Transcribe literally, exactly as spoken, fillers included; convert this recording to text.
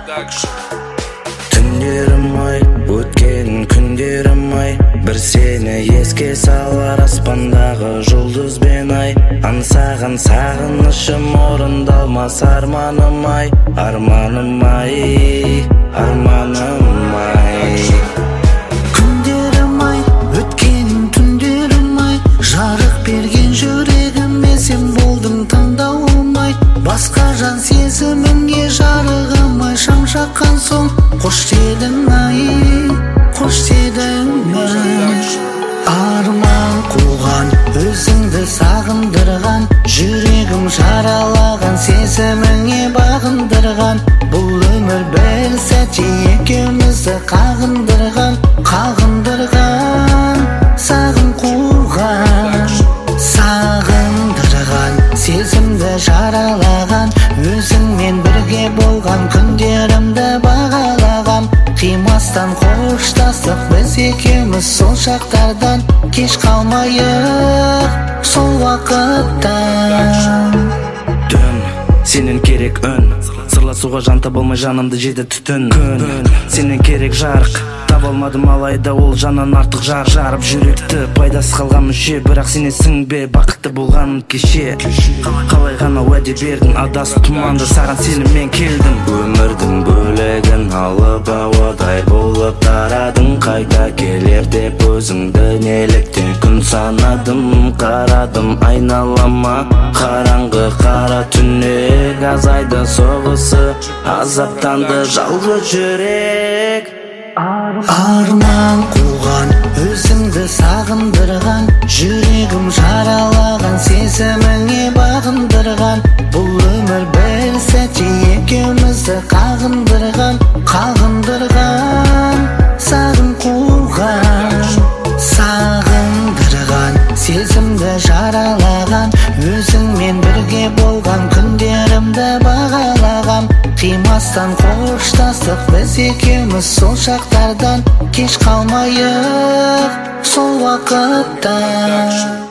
Түндерім ай, өткен күндерім ай, бір сені еске салар аспандағы жұлдыз бен ай. Аңсаған сағынышым орындалмас арманым ай, арманым ай, арманым ай. Күндерім ай, өткен түндерім ай, жарық берген жүрегіме сен болдың таңдауым ай. Басқа жан сезіміңе жарығым ай, шам жаққан соң қош дедің ай, қош дедің ай. Арман қуған, өзіңді сағындырған, жүрегім жаралаған, сезіміңе бағындырған. Бұл өмір бір сәтте екеумізді қағындырған, қағындырған. Сағым қуған, сағындырған, сезімді жаралаған, өзіңмен бірге болған күндерімді бағалағам. Қимастан қоштастық біз екеуміз сол шақтардан, кеш қалмайық сол уақыттан. Түн, сенен керек үн, сырласуға жан табылмай жанымды жеді түтін. Күн, сенен керек жарық, таба алмадым алайда ол жаннан артық жар. Жарып жүректі пайдасы қалған мүше, бірақ сенесің бе бақытты болғаным кеше. Қалай ғана уәде бердің, адасып тұманды саған сеніммен келдім. Өмірдің бөлегін алып ауадай болып тарадың, қайта келер деп өзіңді неліктен күн санадым. Қарадым айналама, қараңғы қара түнек, азайды соғысы, азаптанды жалғыз жүрек. Арман қуған, өзіңді сағындырған, жүрегім жаралаған, сезіміңе бағындырған. Бұл өмір бір сәтте екеумізді қағындырған, қағындырған. Сағым қуған, сағындырған, сезімді жаралаған, өзіңмен бірге болған күндерімді бағалағам. Қимастан қоштастық біз екеуміз сол шақтардан, кеш қалмайық сол уақыттан.